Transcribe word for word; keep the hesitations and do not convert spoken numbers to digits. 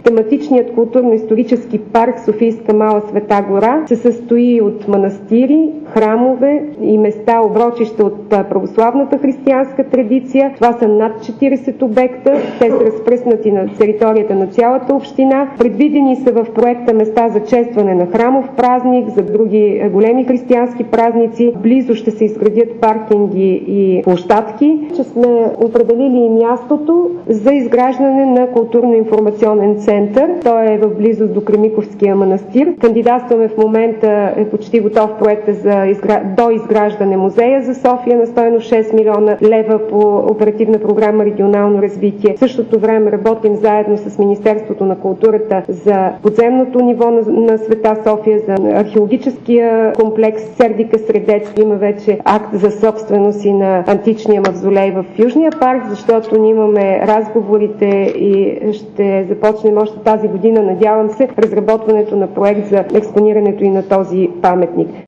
Тематичният културно-исторически парк Софийска Мала Света гора се състои от манастири, храмове и места, оброчища от православната християнска традиция. Това са над четиридесет обекта. Те са разпръснати на територията на цялата община. Предвидени са в проекта места за честване на храмов празник, за други големи християнски празници. Близо ще се изградят паркинги и площадки. Че сме определили и мястото за изграждане на културно-информационен център. Той е в близост до Кремиковския манастир. Кандидатстваме в момента, е почти готов проекта за изгра... до изграждане музея за София на стойност шест милиона лева по оперативна програма регионално развитие. В същото време работим заедно с Министерството на културата за подземното ниво на, на Света София, за археологическия комплекс Сердика Средец. Има вече акт за собственост и на античния мавзолей в Южния парк, защото ние имаме разговорите и ще започнем още тази година, надявам се, разработването на проект за експонирането и на този паметник.